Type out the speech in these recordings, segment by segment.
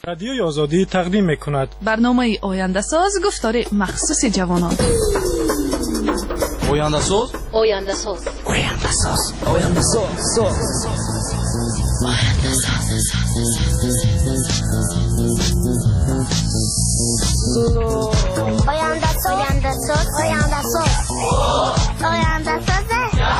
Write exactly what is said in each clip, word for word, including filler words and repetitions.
رادیوی آزادی تقدیم میکند برنامه آینده ساز گفتار مخصوص جوانان. آینده ساز آینده ساز آینده ساز آینده ساز آینده ساز آینده ساز آینده ساز آینده ساز آینده ساز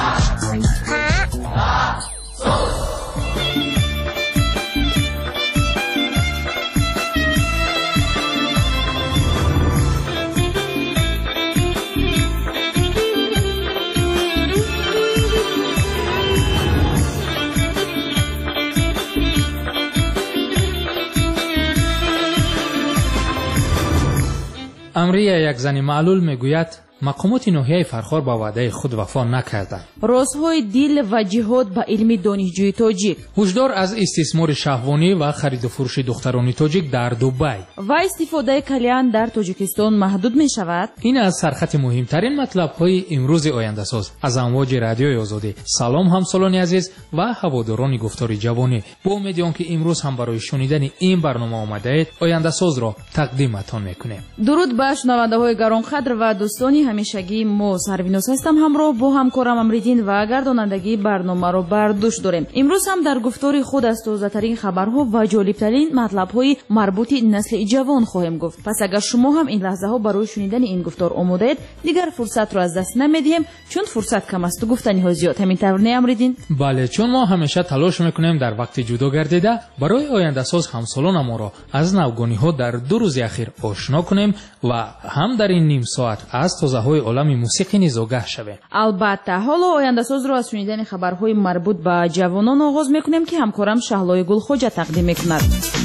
امریه یک زن معلول میگوید مقامات ناحیه فرخار با وعده خود وفا نکردند. رازهای دیل و جهاد به علم دانشجوی تاجیک. هشدار از استثمار شهوانی و خرید و فروش دختران تاجیک در دبی. و استفاده کلیان در تاجیکستان محدود می شود. این از سرخط مهمترین مطلب های امروز آینده ساز از امواج رادیوی آزادی. سلام همسالان عزیز و هواداران گفتار جوانی. با امید آنکه امروز هم برای شنیدن این برنامه آمده اید آینده ساز را تقدیمتان میکنیم. درود به شنونده های گرانقدر و دوستانی همیشگی. ما سروینوس هستم، همراه با همکارم امریدین و گردانندگی برنامه رو بر دوش داریم. امروز هم در گفتار خود از تازه‌ترین خبرها و جالبترین مطلب‌های مربوط نسل جوان خواهیم گفت. پس اگر شما هم این لحظه ها برای شنیدن این گفتار آماده اید، دیگر فرصت رو از دست نمیدیم چون فرصت کم است و گفتنی ها زیاد. همین طور نه امریدین؟ بله، چون ما همیشه تلاش میکنیم در وقت جدا گردیده برای آینده ساز همسالان ما را از نوگانی‌ها در دو روز اخیر آشنا کنیم و هم در این نیم ساعت از های عالم موسیقی نیز آگاه شویم. البته حالا آینده ساز را از شنیدن خبرهای مربوط به جوانان آغاز میکنیم که همکارم شهلای گلخوجه تقدیم میکند.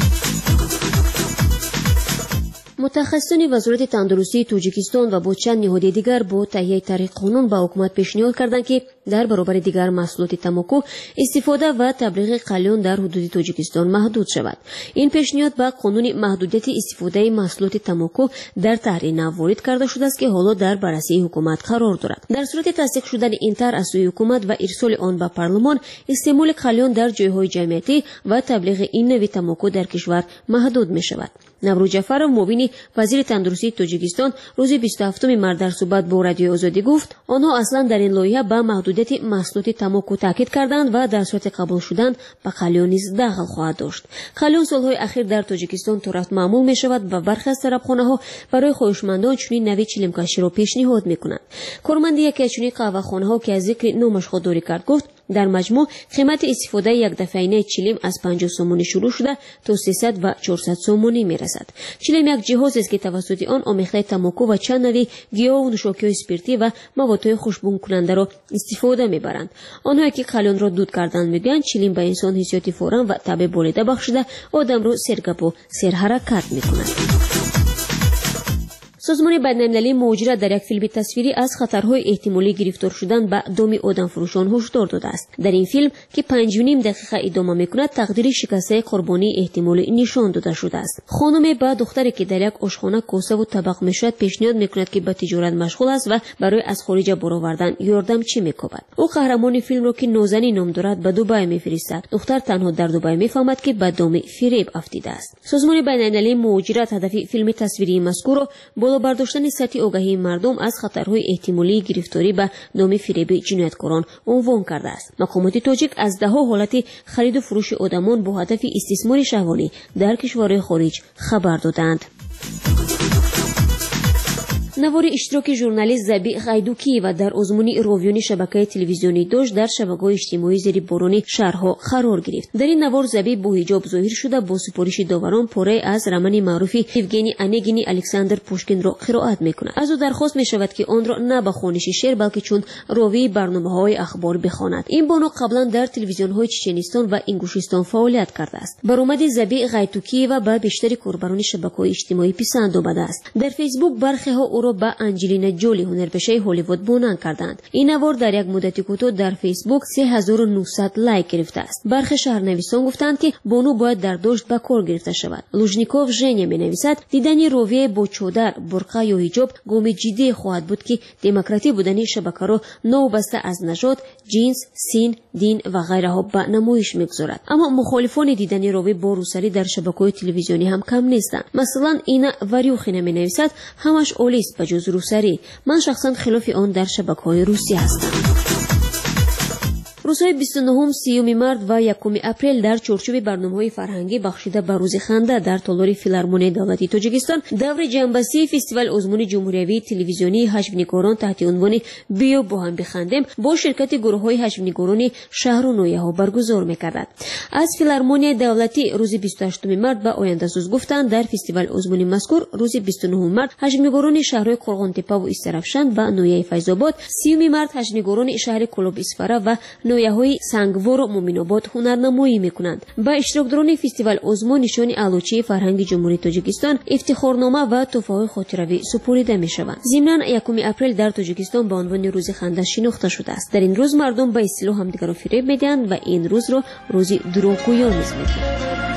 متخصصان وزارت تندرستی تاجیکستان و با چند نهاد دیگر با تهیه طرح قانون به حکومت پیشنهاد کردند که در برابر دیگر محصولات تمباکو استفاده و تبلیغ قلیان در حدود تاجیکستان محدود شود. این پیشنهاد به قانون محدودیت استفاده محصولات تمباکو در طرح نو وارد کرده شده است که حالا در بررسی حکومت قرار دارد. در صورت تصدیق شدن این طرح از سوی حکومت و ارسال آن به پارلمان، استعمال قلیان در جایهای جمعیتی و تبلیغ این نوع تمباکو در کشور محدود می شود. نوروز جعفرов معاون وزیر تندرستی تاجیکستان روز بیست و هفتم مارس در صحبت با رادیو آزادی گفت آنها اصلا در این لایحه به محدودیت محصولات تمباکو تاکید کردند و در صورت قبول شدن به قلیان نیز دخل خواهد داشت. قلیان سالهای اخیر در تاجیکستان طرف معمول می شود و برخی از طرفخانه‌ها برای خواهشمندان چنین نوع چیلمکشی را پیشنهاد می کنند. کارمند یکی از چنین قهوه‌خانه‌ها که از ذکر نامش خودداری کرد گفت در مجموع قیمت استفاده یک دفعینه چیلم از پنجاه سومونی شروع شده تا سیصد و چهارصد سومونی می رسد. چیلم یک جهاز است که توسط آن آمیخته تمباکو و چند نوع گیاه و نوشاکی اسپریتی و مواد خوشبو کننده را استفاده می برند. آنها که قلیان را دود کردند میگویند چیلم به انسان حسیات فوران و تب بالیده بخشیده آدم را سرگپ و سرحرکت می کند. سازمان بین‌المللی مهاجرت در یک فیلم تصویری از خطرهای احتمالی گرفتار شدن به دام آدمفروشان هشدار داده است. در این فیلم که پنج و نیم دقیقه ادامه می‌کند، تقدیر شکسته قربانی احتمالی نشان داده شده است. خانم با دختری که در یک آشخانه کاسه و طبق می‌شود پیشنهاد می‌کند که به تجارت مشغول است و برای از خارج برآوردن یاردمچی می‌کند. او قهرمان فیلم را که نازنین نام دارد به دبی می‌فرستد. دختر تنها در دبی می‌فهمد که به دام فریب افتیده است. سازمان بین‌المللی مهاجرت هدف فیلم تصویری مذکور را بالا برداشتن سطح آگاهی مردم از خطرهای احتمالی گرفتاری به دام فریب جنایتکاران عنوان کرده است. مقامات تاجیک از ده‌ها حالت خرید و فروش آدمان با هدف استثمار شهوانی در کشورهای خارج خبر دادند. نوار اشتراک ژورنالیست زبی غیدوکی و در آزمون راویونی شبکه تلویزیونی داشت در شبکه‌های اجتماعی زیر باران شهرها قرار گرفت. در این نوار زبی با حجاب ظاهر شده با سفارش داوران پاره از رمان معروف یوگنی انگینی الکساندر پوشکین را قرائت می‌کند. از او درخواست می‌شود که آن را نه به خوانش شعر بلکه چون راوی برنامه‌های اخبار بخواند. این بانو قبلا در تلویزیون‌های چچنستان و انگوشستان فعالیت کرده است. برآمد زبی غیدوکی و به بیشتر کاربران شبکه‌های اجتماعی پسند آمده است. در فیسبوک برخی‌ها او را را به انجلینا جولی هنرپیشه هالیوود مانند کردند. این نوار در یک مدت کوتاه در فیسبوک سه هزار و نهصد لایک گرفته است. برخی شهرنویسان گفتند که بانو باید در داشت به کار گرفته شود. لوژنیکوف ژنیا می‌نویسد دیدن رویه با چادر، برقه یا حجاب گام جدی خواهد بود که دموکراتی بودن شبکه را نوبسته از نژاد، جنس، سن، دین و غیره ها به نمایش می‌گذارد. اما مخالفان دیدن رویه با روسری در شبکه‌های تلویزیونی هم کم نیستند. مثلا اینا وریوخینه می‌نویسد همش اولیست به جز روسری. من شخصا خلاف آن در شبکه‌های روسی هستم. روزهای بیست و نه، سی مارس و یکم اپریل در چارچوب برنامه‌های فرهنگی بخشیده به روز خنده در تالار فیلارمونی دولتی تاجیکستان دور جنبندی فستیوال عزمون جمهوری تلویزیونی هشمنگاران تحت عنوان بیا با هم بخندیم با شرکت گروه‌های هشمنگاران شهر و نویه‌ها برگزار می‌کردند. از فیلارمونی دولتی روز بیست و هشتم مارس به آینده‌سوز گفتند در فستیوال عزمون مذکور روز بیست و نه مارس هشمنگاران شهرهای قرغان‌تپه و استرافشان و نویه فیض‌آباد، سی مارس هشمنگاران شهر کلوب اسفاره و نویه‌های سنگوار و مومین‌آباد هنرنمایی می‌کنند. با اشتراکداران فستیوال عزمون نشان علوچه فرهنگ جمهوری تاجیکستان، افتخارنامه و تحفه‌های خاطره‌ای سپرده می‌شوند. ضمناً یکم اپریل در تاجیکستان به عنوان روز خنده شناخته شده است. در این روز مردم به اصطلاح همدیگر را فریب می‌دهند و این روز را روز دروغگویی نیز می‌گویند.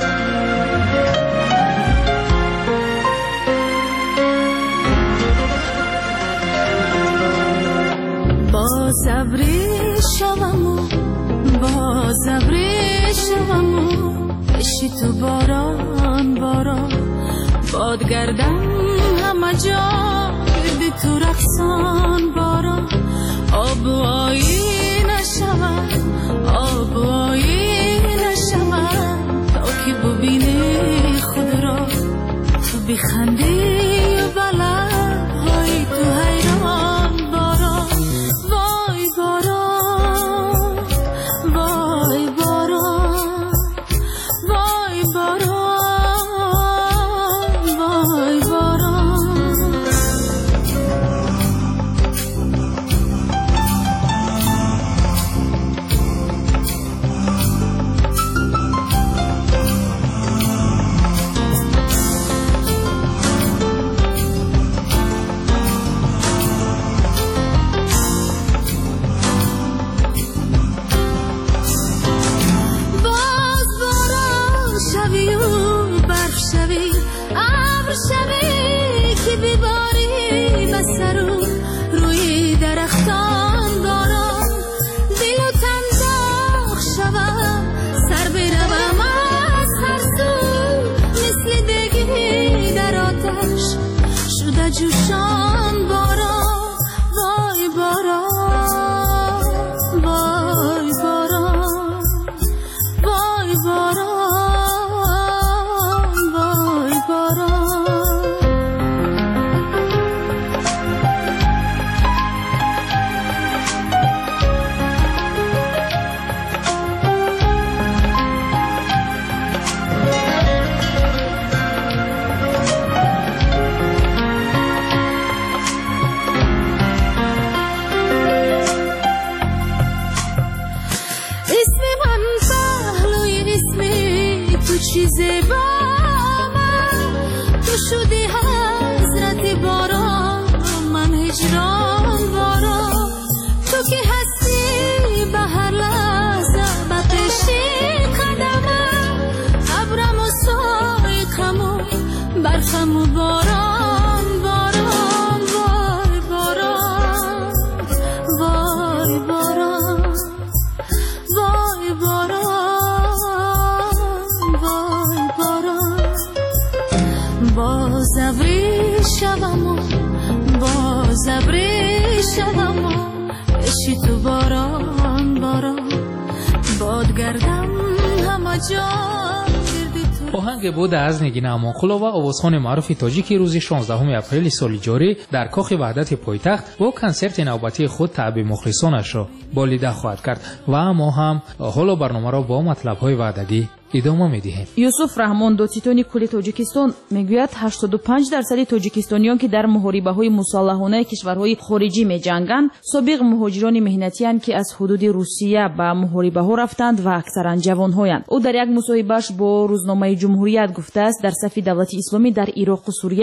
با صبری شوامو با صبری شوامو بشی تو باران باران باد گردم همه جا گردی تو رقصان باران آب و آیی نشود آب و آیی نشود تا که ببینی خود را تو بخندی و بلد های تو حیران باران وای باران وای باران وای باران وای باران جوشان باران وای باران وای باران وای باران وای باران چیزی با من تو شدی حضرت باران من هجران باران تو که هستی به هر لحظه بتشی قدمم ابرم و سایقم و برفم و باران باران وای باران وای باران وای باران باز ابری شوامو باز ابری شوامو بشی تو باران باران باد گردم همه جا آهنگ بود از نگین امانخلا و آوازخوان معروف تاجیکی روز شانزدهم اپریل سال جاری در کاخ وحدت پایتخت با کنسرت نوبتی خود تعب مخلصانش را بالیده خواهد کرد و ما هم حالا برنامه را با مطلب‌های وعدگی ادامه می‌دهیم. یوسف رحمان دوتیتونی کل تاجیکستان میگوید هشتاد و پنج درصد تاجیکستانیان که در محاربه‌های مسلحانه کشورهای خارجی می‌جنگند سابق مهاجران مهنتی‌اند که از حدود روسیه به محاربه‌ها رفتند و اکثرا جوان‌هایند. او در یک مصاحبه‌اش با روزنامه جمهوریت گفته است در صف دولت اسلامی در عراق و سوریه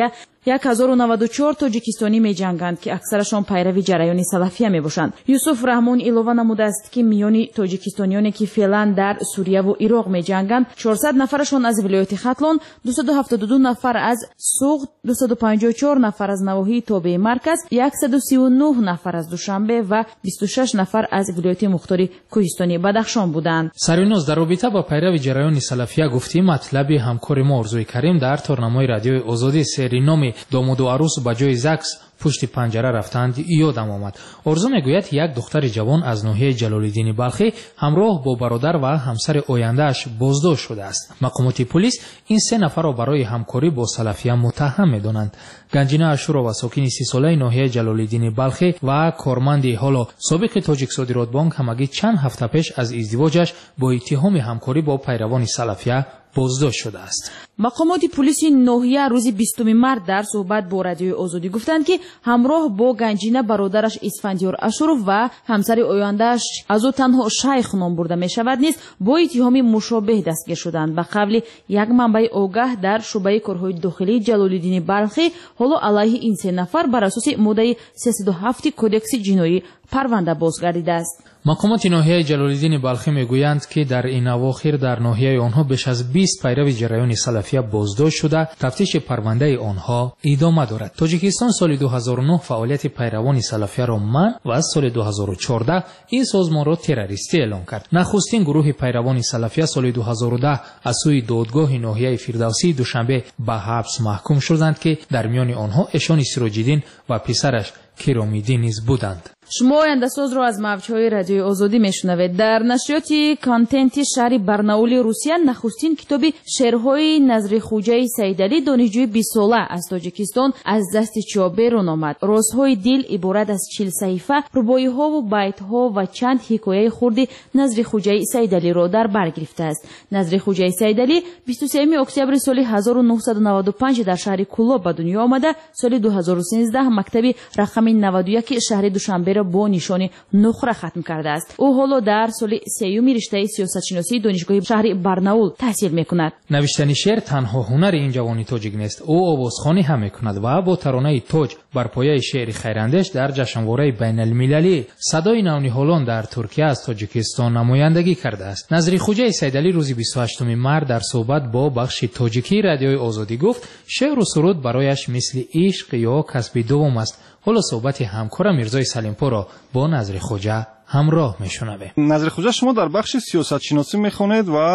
هزار و نود و چهار توجیکستانی می‌جنگند که اکثرشان پیروی جریان سلفیه میباشند. یوسف رحمان علاوه نموده است که میان توجیکستانیانی که فعلا در سوریه و عراق می‌جنگند چهارصد نفرشان از ولایت ختلان، دویست و هفتاد و دو نفر از سوغد، دویست و پنجاه و چهار نفر از نواحی توبه مرکز، صد و سی و نه نفر از دوشنبه و بیست و شش نفر از ولایت مختار کوهستانی بدخشان بودند. سرینوز در رابطه با پیروی جریان سلفیه گفتیم مطلب همکار ما ارزوی کریم در تورنمای رادیوی آزادی سری نام داماد و عروس با جای زکس پشت پنجره رفتند یادم آمد. ارزو میگوید یک دختر جوان از ناحیه جلال‌الدین بلخی همراه با برادر و همسر آینده‌اش بازداشت شده است. مقامات پلیس این سه نفر را برای همکاری با سلفیه متهم می‌دانند. گنجینه اشورا و ساکن سی ساله ناحیه جلال‌الدین بلخی و کارمند حالا سابق تاجیک صادرات بانک همگی چند هفته پیش از ازدواجش با اتهام همکاری با پیروان سلفیه بازداشت شده است. مقامات پلیس ناحیه روز بیستم مارس در صحبت با رادیوی آزادی گفتند که همراه با گنجینه برادرش اسفندیار اشورов و همسر آینده‌اش از او تنها شیخ نام برده می شود نیز با اتهام مشابه دستگیر شدند. به قول یک منبع آگاه در شعبه کارهای داخلی جلال‌الدین بلخی حالا علیه این سه نفر بر اساس ماده سیصد و هفت کدکس جنایی پرونده بازگردیده است. مقامات ناحیه جلال‌الدین بلخی میگویند که در این اواخر در ناحیه آنها بیش از بیست پیرو جریان سلفیه بازداشت شده. تفتیش پرونده آنها ادامه دارد. تاجیکستان سال دو هزار و نه فعالیت پیروان سلفیه را منع و از سال دو هزار و چهارده این سازمان را تروریستی اعلام کرد. نخستین گروه پیروان سلفیه سال دو هزار و ده از سوی دادگاه ناحیه فردوسی دوشنبه به حبس محکوم شدند که در میان آنها اشان سراج‌الدین و پسرش کرامیدی نیز بودند. شما آینده ساز را از موج‌های رادیوی آزادی میشنوید. در نشریات کانتنت شهر برناول روسیه نخستین کتاب شعرهای نظری خوجه سیدعلی دانشجوی بیست ساله از تاجیکستان از دست چاپ بیرون آمد. رازهای دل عبارت از چهل صفحه رباعی‌ها و بیت‌ها و چند حکایه خرد نظری خوجه سیدعلی را در بر گرفته است. نظری خوجه سیدعلی بیست و سوم اکتبر سال هزار و نهصد و نود و پنج در شهر کولاب به دنیا آمده. سال دو هزار و سیزده مکتب رقم نود و یک شهر دوشنبه را با نشان نخره ختم کرده است. او حالا در سال سیوم رشته سیاست شناسی دانشگاه شهر برناول تحصیل میکند. نوشتن شعر تنها هنر این جوانی تاجیک نیست. او آوازخوانی هم میکند و با ترانه تاج بر پایه شعر خیراندیش در جشنواره بین المللی صدای نونیهالان در ترکیه از تاجیکستان نمایندگی کرده است. نظری خوجه سیدعلی روز بیست و هشتم مارس در صحبت با بخش تاجیکی رادیوی آزادی گفت شعر و سرود برایش مثل عشق یا کسب دوم است. حالا صحبت همکارم میرزای سلیم‌پور را با نظری خوجه همراه میشنویم. نظری خوجه شما در بخش سیاست شناسی میخونید و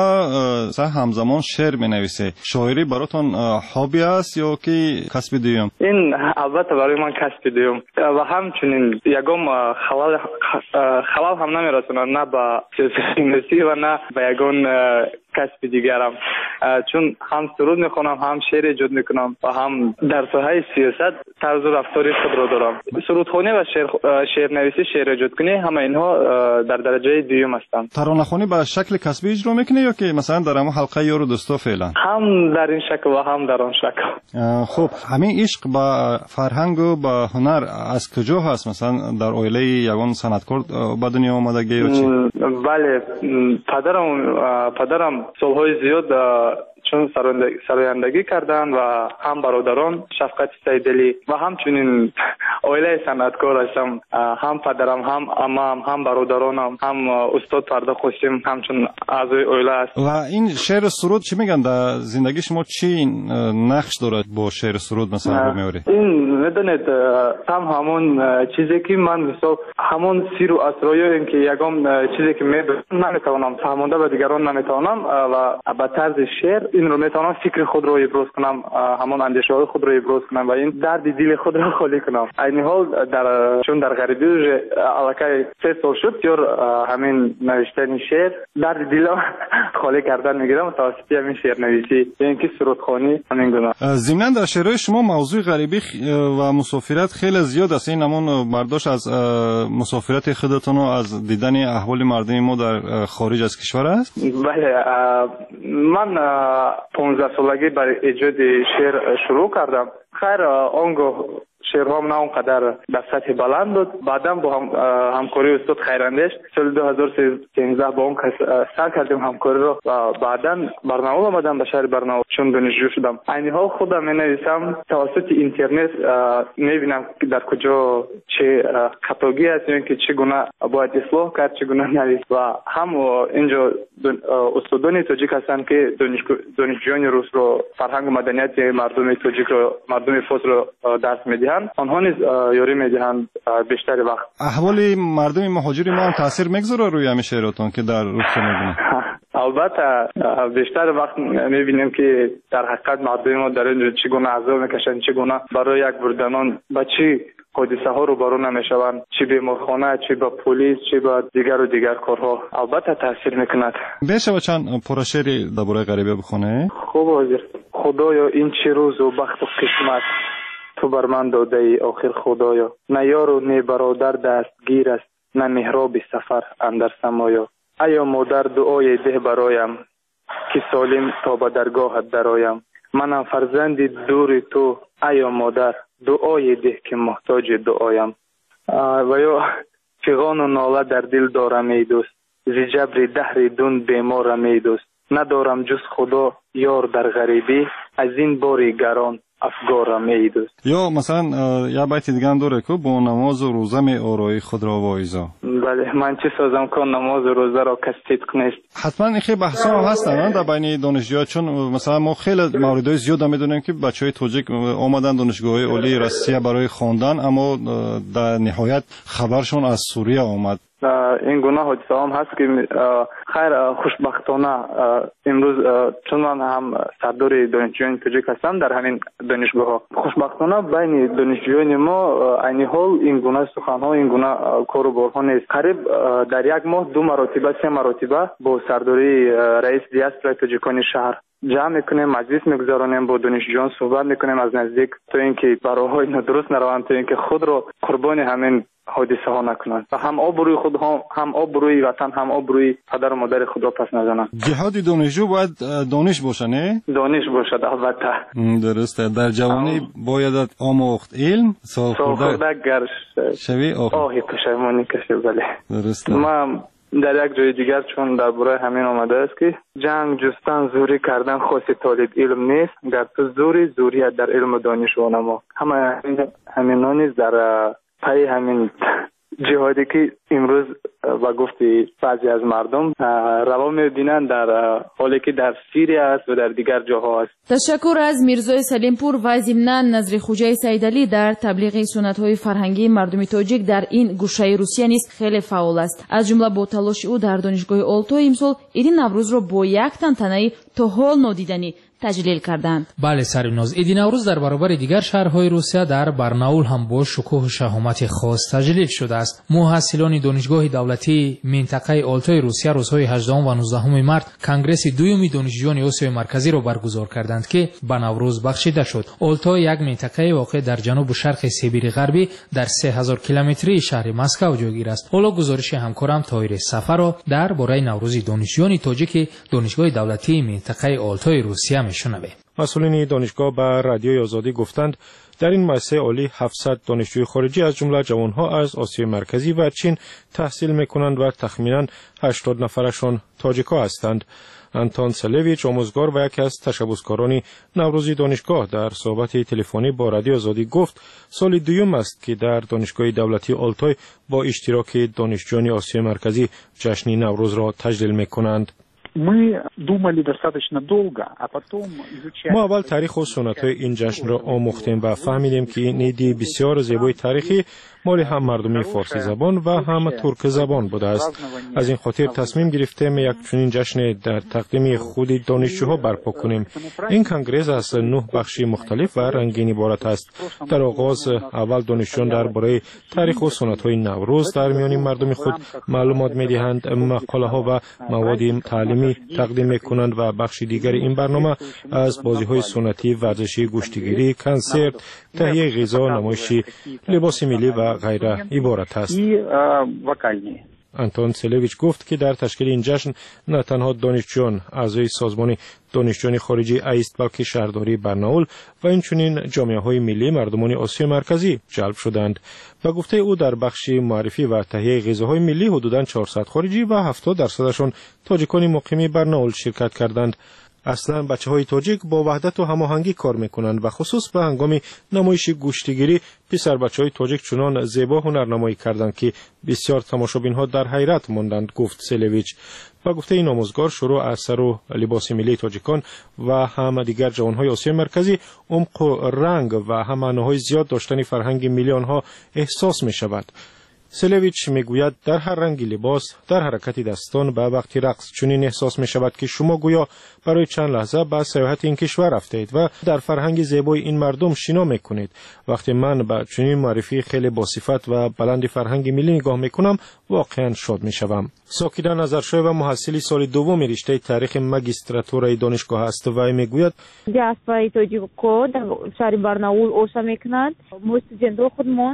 همزمان شعر مینویسید. شاعری براتون هابی است یا که کسب دوم؟ این البته برای من کسب دوم و همچنین یگام خلال خلال هم نمیرسونم نه با سیاست شناسی و نه به یگان کسب دیگرم، چون هم سرود میخونم هم شعر ایجاد میکنم و هم در ساحه سیاست طرز رفتاری خود را دارم. سرودخوانی و شعر شعر نویسی شعر ایجاد کنی همه اینها در درجه دوم هستند. ترانه‌خوانی به شکل کسبی اجرا میکنی یا که مثلا در همون حلقه یارو دوستا فعلا؟ هم در این شکل و هم در آن شکل. خب همین عشق با فرهنگ و با هنر از کجا هست؟ مثلا در اویله یگان صنعتکار به دنیا آمدگی یا چی؟ بله، پدرم پدرم سالهای زیاد چون سرایندگی کردند و هم برادران شفقت سیدعلی و همچنین اویله صنعتکار هستم. هم پدرم هم عمم هم برادرانم هم استاد فردا قاسم همچون اعضای اویله است. و این شعر سرود چی میگن در زندگی شما؟ چی نقش داره با شعر سرود مثلا رو میاری؟ این میدونید هم همون چیزی که من مثلا همون سیر و اسرار این که یگام چیزی که میدونم نمیتونم فهمونده به دیگران نمیتونم و به طرز شعر این رو میتونم فکر خود رو ابراز کنم، همون اندیشه های خود رو ابراز کنم و این درد دل خود رو خالی کنم. این حال در چون در غریبی علاقه سه سال شد یار همین نوشتن شعر درد دل خالی کردن میگیرم توسط همین شعر نویسی یعنی که سرودخوانی همین گونه. ضمن در شعرهای شما موضوع غریبی و مسافرت خیلی زیاد است. این همون برداشت از مسافرت خودتون و از دیدن احوال مردم ما در خارج از کشور است؟ بله، من پانزده سالگی برای ایجاد شعر شروع کردم. خیر آنگاه شعرها نه اونقدر در سطح بلند بود. بعدا با هم همکاری استاد خیراندیش سال دو هزار و سیزده با اون سر کردیم همکاری رو و بعدا برنامه آمدم به شهر برنامه چون دانشجو شدم. عین حال خودم می نویسم توسط اینترنت می بینم در کجا چه خطاگی هست یا که چگونه باید اصلاح کرد چگونه نویس و هم اینجا استادان تاجیک هستند که دانشجویان روس رو فرهنگ مدنیت مردم تاجیک رو مردم فارس رو درس میدهند. آنها نیز یاری میدهند بیشتر وقت. احوال مردم مهاجر ما هم تاثیر میگذاره روی همین شعراتون که در روسیه میبینیم؟ البته بیشتر وقت میبینیم که در حقیقت مردم ما در اینجا چگونه عذاب میکشند چگونه برای یک بردنان با چی حادثه ها رو برون نمیشوند چی بیمارخانه چی با پلیس چی با دیگر و دیگر کارها البته تاثیر میکند. بشه و چند پرشعری درباره غریبه بخونه؟ خوب حاضر. خدایا این چه روز و بخت و قسمت تو بر من داده ای آخر خدایا. نه یار و نه برادر دستگیر است نه محراب سفر اندر سمایا. ایا مادر دعای ده برایم که سالم تا به درگاهت درایم. منم فرزند دور تو ایا مادر دعای ده که محتاج دعایم. و یا فغان و ناله در دل دارم ای دوست ز جبر دهر دون بیمارم ای دوست. ندارم جز خدا یار در غریبی از این باری گران افگارم ای دوست. یا مثلا یا بیت دیگه هم داره که با نماز و روزه می آرایی خود را وایزا. بله من چه سازم که نماز و روزه را کس صدق نیست. حتما این خیلی بحثا هم هستن در بین دانشجوها چون مثلا ما خیلی موردهای زیاد هم میدونیم که بچهای تاجیک آمدن دانشگاه‌های عالی روسیه برای خواندن اما در نهایت خبرشون از سوریه آمد. این گناه حادثه هم هست که خیر خوشبختانه امروز چون من هم سردار دانشجویان تاجیک هستم در همین دانشگاه ها خوشبختانه بین دانشجویان ما عین حال این گونه سخن ها این گونه کاروبارها نیست. قریب در یک ماه دو مرتبه سه مرتبه با سرداری رئیس دیاسپورای تاجیکان شهر جمع میکنیم مجلس میگذارونیم با دانشجویان صحبت میکنیم از نزدیک تا اینکه براهای درست نروند تا اینکه خود رو قربان همین حادثه ها نکنند و هم آبروی خود ها هم آبروی وطن هم آبروی پدر و مادر خود را پس نزنند. جهاد دانشجو باید دانش باشه نه؟ دانش باشد البته. درسته. در جوانی باید آموخت علم سال خورده گرش شوی آهی پشیمانی کشی. بله درسته. ما در یک جای دیگر چون درباره همین آمده است که جنگ جستن زوری کردن خاص طالب علم نیست گر تو زوری زوریت در علم و دانش و نما. همه همین نیست در پای همین جهادی که امروز با گفتی بعضی از مردم روا می‌بینن در حالی که در سوریه است و در دیگر جاها است. تشکر از میرزای سلیمپور و ضمناً نظری خوجای سیدعلی در تبلیغ سنت‌های فرهنگی مردم تاجیک در این گوشه روسیه نیز خیلی فعال است. از جمله با تلاش او در دانشگاه آلتای امسال عید نوروز را با یک تنتنه تا حال نادیدنی تجلیل کردند. بله سریناز، عید نوروز در برابر دیگر شهرهای روسیه در برناول هم با شکوه و شهامت خاص تجلیل شده است. محصلان دانشگاه دولتی منطقه آلتای روسیه روزهای هجدهم و نوزدهم مارس کنگرس دوم دانشجویان آسیای مرکزی را برگزار کردند که به نوروز بخشیده شد. آلتای یک منطقه واقع در جنوب شرق سیبیر غربی در سه هزار کیلومتری شهر مسکو جایگیر است. حالا گزارش همکارم طاهر سفر را در باره نوروز دانشجویان تاجیک دانشگاه دولتی منطقه آلتای روسیه میشنویم. مسئولین دانشگاه به رادیوی آزادی گفتند در این مؤسسه عالی هفتصد دانشجوی خارجی از جمله جوانها از آسیای مرکزی و چین تحصیل میکنند و تخمینا هشتاد نفرشان تاجیک‌ها هستند. انتون سلویچ آموزگار و یکی از تشبثکاران نوروزی دانشگاه در صحبت تلفنی با رادیو آزادی گفت سال دوم است که در دانشگاه دولتی آلتای با اشتراک دانشجویان آسیای مرکزی جشن نوروز را تجلیل میکنند. ما اول تاریخ و سنت‌های این جشن را آموختیم و فهمیدیم که نیدی بسیار زیبای تاریخی مال هم مردمی فارسی زبان و هم ترک زبان بوده است. از این خاطر تصمیم گرفتیم یک چنین جشن در تقدیم خود دانشجوها برپا کنیم. این کنگره از نه بخش مختلف و رنگین عبارت است. در آغاز اول دانشجویان درباره تاریخ و سنت‌های نوروز در میان مردم خود معلومات می‌دهند، مقاله‌ها و مواد تعلیمی تقدیم می‌کنند و بخش دیگر این برنامه از بازی‌های سنتی، ورزشی، گوشتگیری، کنسرت، تهیه غذا، نمایش لباس ملی و غیره عبارت است. آنتون سلویچ گفت که در تشکیل این جشن نه تنها دانشجویان اعضای سازمان دانشجویان خارجی ایست بلکه شهرداری برناول و اینچنین جامعه‌های ملی مردمان آسیای مرکزی جلب شدند. و گفته او در بخش معرفی و تهیه غذاهای ملی حدوداً چهارصد خارجی و هفتاد درصدشان تاجیکان مقیم برناول شرکت کردند. اصلا بچه‌های تاجیک با وحدت و هماهنگی کار میکنند و خصوص به هنگام نمایش گوشتگیری پسر بچه‌های تاجیک چنان زیبا هنرنمایی کردند که بسیار تماشابین‌ها در حیرت ماندند، گفت سلویچ. و گفته این آموزگار شروع از سر و لباس ملی تاجیکان و هم دیگر جوانهای آسیای مرکزی عمق و رنگ و هم معناهای زیاد داشتن فرهنگ ملی آنها احساس می شود. سلویچ میگوید در هر رنگی لباس، در حرکت دستان و وقتی رقص چنین احساس می شود که شما گویا برای چند لحظه به سیاحت این کشور رفتید و در فرهنگ زیبای این مردم شنا میکنید. وقتی من به چنین معرفی خیلی باصفت و بلند فرهنگ ملی نگاه میکنم واقعا شاد میشوم. ساکیدا نظرشوی و محصلی سال دوم رشته تاریخ ماگیستراتورای دانشگاه است و میگوید دیاسپورای تاجیکو در شهر برناول اوشا میکند. ما استودنت‌ها خودمان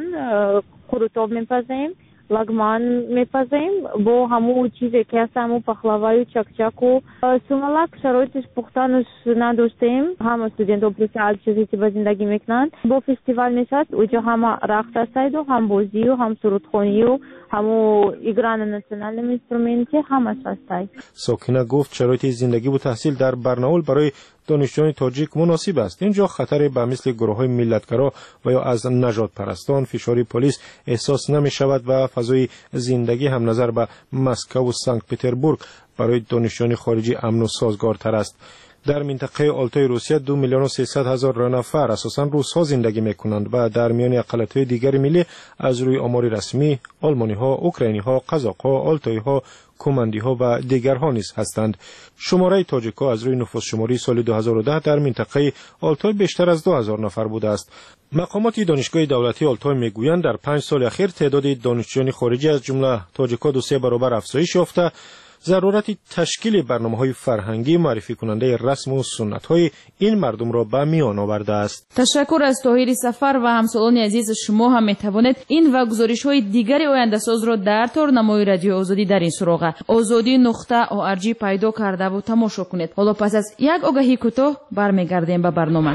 قروتاب میپزیم، لگمان میپزیم با همون چیزی که هست، همون پخلاوای و چکچک و سومالک شرایطش پختنش نداشتیم. همه استودنت‌ها پرسیال چیزی که به زندگی میکنند. با فستیوال نشست اونجا همه رقص هستید و هم بازی و هم سرودخوانی و همون ایگران ناسیونال اینسترومنتی همه هستید. ساکنه گفت شرایط زندگی و تحصیل در برناول برای دانشجویان تاجیک مناسب است. اینجا خطری به مثل گروه‌های ملت‌گرا و یا از نژاد پرستان، فشار پلیس احساس نمی شود و فضای زندگی هم نظر به مسکو و سنت پتربورگ برای دانشجویان خارجی امن و سازگارتر است. در منطقه آلتای روسیه دو میلیون و سیصد هزار نفر اساساً روس‌ها زندگی می‌کنند و در میان اقلیت‌های دیگر ملی از روی آمار رسمی آلمانی‌ها، اوکراینی‌ها، قزاق‌ها، آلتایی‌ها، کومندی‌ها و دیگرها نیز هستند. شماره تاجیک‌ها از روی نفوس شماری سال دو هزار و ده در منطقه آلتای بیشتر از دو هزار نفر بوده است. مقامات دانشگاه دولتی آلتای میگویند در پنج سال اخیر تعداد دانشجویان خارجی از جمله تاجیک‌ها دو سه برابر افزایش یافته. ضرورت تشکیل برنامه‌های فرهنگی معرفی کننده رسم و سنت‌های این مردم را به میان آورده است. تشکر از طاهر سفر و همسالان عزیز شما. هم می‌توانید این و گزارش‌های دیگری آینده‌ساز را در تورنمای رادیو آزادی در این سراغ آزادی نقطه او ار جی پیدا کرده و تماشا کنید. حالا پس از یک آگهی کوتاه برمیگردیم به برنامه.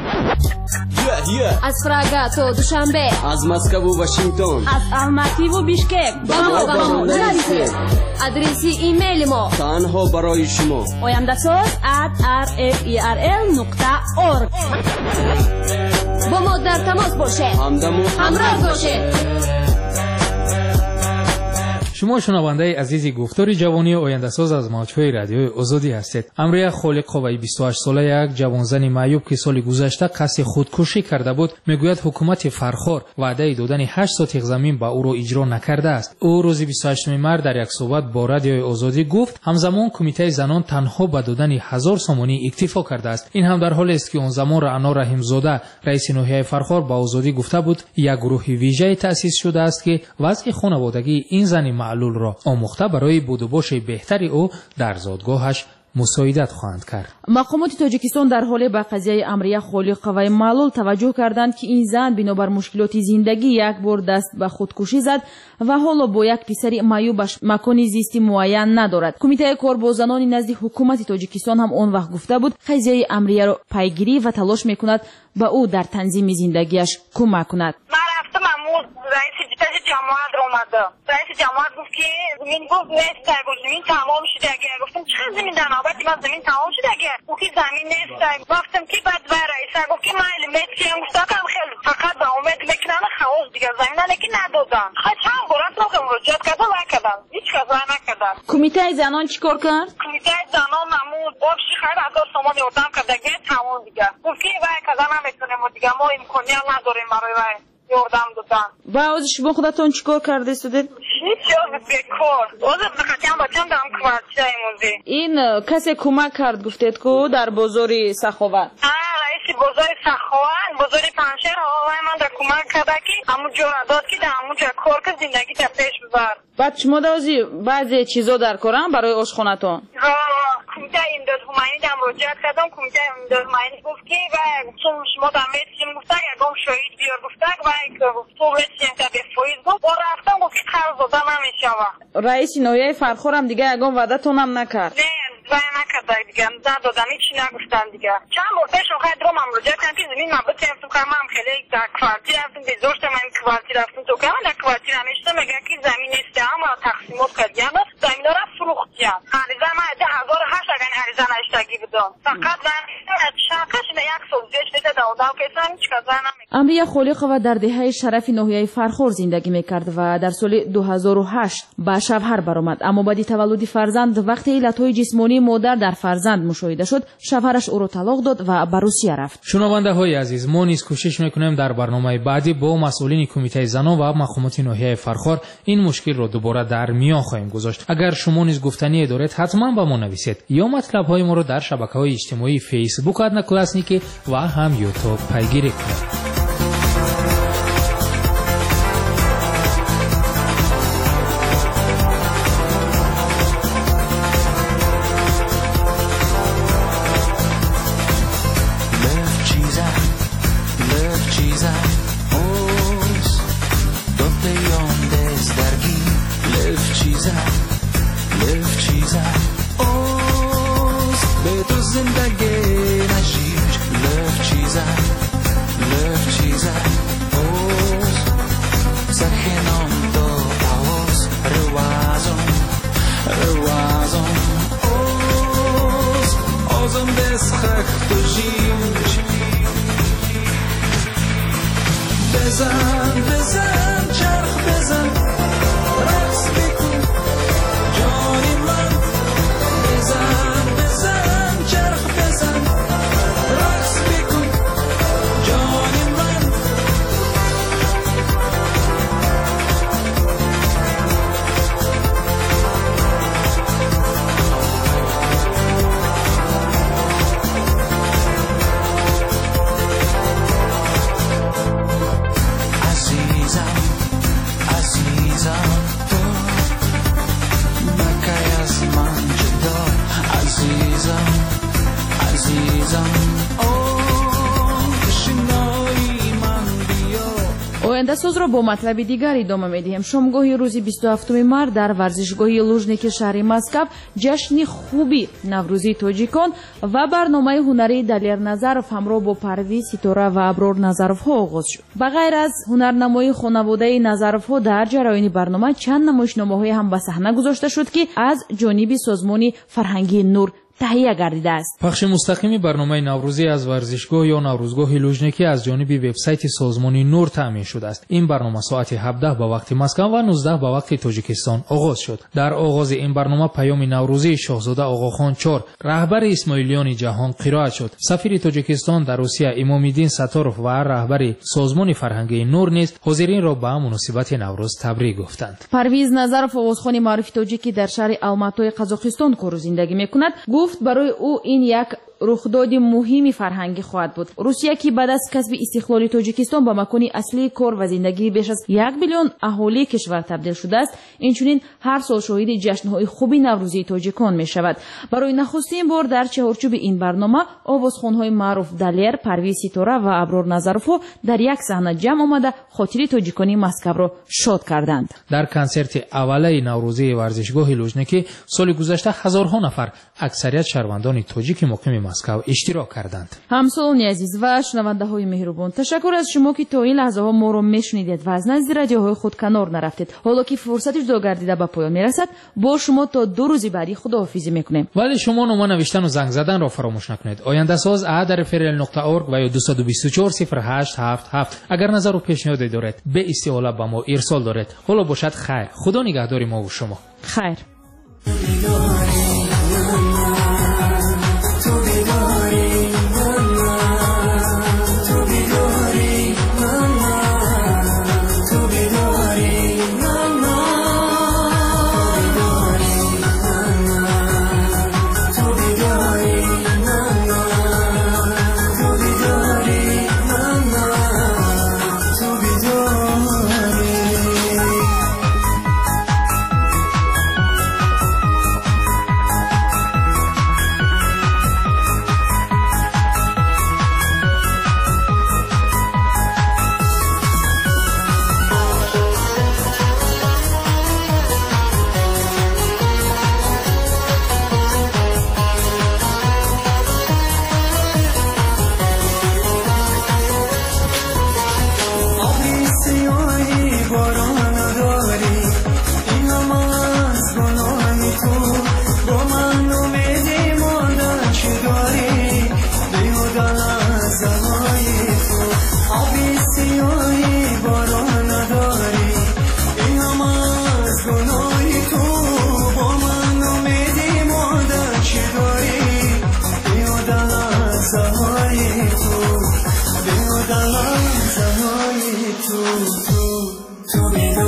از پراگ تا دوشنبه، از مسکو و واشنگتن، از الماتی و بیشکک با ما با ما نرسید. آدرس ایمیل ما تنها برای شما آینده‌ساز ات آر اف ای آر ال نقطه اورگ. با ما در تماس باشه، همدم و همراه باشه. شما شنونده عزیزی گفتار جوانی آینده‌ساز از موج‌های رادیوی آزادی هستید. امروز خالق قوی بیست و هشت ساله یک جوانزن معیوب که سال گذشته قصد خودکشی کرده بود میگوید حکومت فرخار وعده دادن هشت سوتیق زمین با او را اجرا نکرده است. او روز بیست و هشتم مارس در یک صحبت با رادیوی آزادی گفت همزمان کمیته زنان تنها به دادن هزار سومانی اکتفا کرده است. این هم در حالی است که اون زمان رعنا رحیم‌زاده رئیس ناحیه فرخار با آزادی گفته بود یک گروه ویژه تأسیس شده است که وضع خانوادگی این زن معلول را آموخته برای بود و باش بهتری او در زادگاهش مساعدت خواهند کرد. مقامات تاجیکستان در حال به قضیه امریه خالق قوی معلول توجه کردند که این زن بنابر مشکلات زندگی یک بار دست به خودکشی زد و حالا با یک پسر معیوبش مکان زیستی معین ندارد. کمیته کار با زنان نزد حکومت تاجیکستان هم آن وقت گفته بود قضیه امریه را پیگیری و تلاش میکند به او در تنظیم زندگیش کمک کند. رئیس جماعت را اومده. رئیس جماعت گفت که زمین گفت نیست تگو زمین تمام شده. اگه گفتم چه زمین در نوبت من زمین تمام شده اگه او که زمین نیست. وقتم که بعد و رئیس گفت که من علمت که مستقیم خیلی فقط به امید میکنن خواست دیگه زمین که ندادن. خواهد چند برات نکم رجوعات کردن نکردن. هیچ کس رای نکردن. کمیته زنان چیکار کرد؟ کمیته زنان نمود گفت خیر هزار سومان یادم کرد دیگه تمام دیگه. گفت که وای کذا نمیتونیم دیگه ما امکانیت نداریم برای وای یاردم دادن. بعد شما خودتون چیکار کرده استودید؟ هیچ چیز بیکار. اوز بخاطر بچم دام کوارتیا ایموزی. این کسی کمک کرد گفتید که در بازار سخاوت. آه رئیس بازار سخاوت بازار پنجشیر آقای من در کمک کرده که همون جور داد که در همون جور کار که زندگی تا پیش ببر. بعد شما دوزی بعضی چیزا در کارم برای آشخونتون. آه کمیته این داد معین هم مراجعت کردم کمیته امداد معین گفت که و چون شما در میتیم گفتن اگم شهید بیار گفتن و تو رسیم که به فویز گفت و رفتم گفت که قرض دادم نمیشه رئیس ناحیه فرخور هم دیگه اگم وعده تونم نکرد نه وای نکرد دیگه دادم هیچی نگفتن دیگه چند بار پیش اون خیلی رو من مراجعت کردم که زمین من بتیم تو که من خیلی در کوارتیر رفتم بزرشت من کوارتیر رفتم تو که من در کوارتیر همیشته میگه که زمین است اما تقسیمات کردیم زمین ها را فروختیم عریضه من ده هزار و هشت اگر عریضه نشتگی بدم فقط من شاکش نه یک سوزیش دیده دادم که اصلا هیچ کازه نمیکنم. امریه خالقова در دهه شرف ناحیه فرخور زندگی میکرد و در سال دو هزار و هشت به شوهر برآمد، اما بعد تولد فرزند وقتی علتهای جسمانی مادر در فرزند مشاهده شد شوهرش او را طلاق داد و به روسیه رفت. شنونده های عزیز، ما نیز کوشش میکنیم در برنامه بعدی با مسئولین کمیته زنان و مقامات ناحیه فرخور این مشکل را دوباره در میان خواهیم گذاشت. اگر شما نیز گفتنی دارید حتما به ما نویسید یا مطلب های ما را در شبکه‌های اجتماعی فیسبوک ادنا کلاسنیکی و هم یوتیوب پیگیری کنید. بزن بزن چرخ بزن رقص بکن جانی من بزن بزن چرخ بزن رقص بکن جانی من آینده‌ساز را با مطلب دیگر ادامه می‌دهیم. شامگاهی روز بیست و هفتم مارس در ورزشگاه لوژنیک شهر مسکو جشن خوبی نوروزی تاجیکان و برنامه هنری دلیر نظرов همراه با پرویز ستاره و ابرار نظرов ها آغاز شد. به غیر از هنرنمایی خانواده نظرов ها در جریان برنامه چند نمایشنامه‌های هم به صحنه گذاشته شد که از جانب سازمان فرهنگی نور تهیه گردیده است. پخش مستقیم برنامه نوروزی از ورزشگاه یا نوروزگاه لوژنیکی از جانب وبسایت سازمان نور تامین شده است. این برنامه ساعت هفده به وقت مسکو و نوزده به وقت تاجیکستان آغاز شد. در آغاز این برنامه پیام نوروزی شاهزاده آقاخان چهار رهبر اسماعیلیان جهان قرائت شد. سفیر تاجیکستان در روسیه امام‌الدین ستارov و رهبر سازمان فرهنگی نور نیز حاضرین را به مناسبت نوروز تبریک گفتند. پرویز نظرов آوازخوان معروف تاجیکی در شهر الماتای قزاقستان کار زندگی می‌کند گفت برای او این یک رخداد مهمی فرهنگی خواهد بود. روسیه که بعد از کسب استقلال تاجیکستان به مکان اصلی کار و زندگی بیش از یک میلیون اهالی کشور تبدیل شده است، اینچنین هر سال شاهد جشن‌های خوبی نوروزی تاجیکان می‌شود. برای نخستین بار در چهارچوب این برنامه آوازخوان‌های معروف دلیر، پرویز ستاره و ابرار نظرов در یک صحنه جمع آمده خاطر تاجیکانی مسکو را شاد کردند. در کنسرت اولای نوروزی ورزشگاه لوژنیکی سال گذشته هزارها نفر اکثریت شهروندان تاجیک مقیم مسکو اشتراک کردند. همسالان عزیز و شنونده های مهربان، تشکر از شما که تا این لحظه ها ما را میشنیدید و از نزد رادیوهای خود کنار نرفتید. حالا که فرصتش دو گردیده به پایان میرسد، با شما تا دو روز بعدی خداحافظی میکنیم. ولی شما نام نوشتن و زنگ زدن را فراموش نکنید. آینده ساز ا در فرل نقطه اورگ و یا دو دو چهار صفر هشت هفت هفت. اگر نظر و پیشنهادی دارید به استقبال به ما ارسال دارید. حالا باشد خیر. خدا نگهدار ما و شما. خیر. لحظه های تو تو تو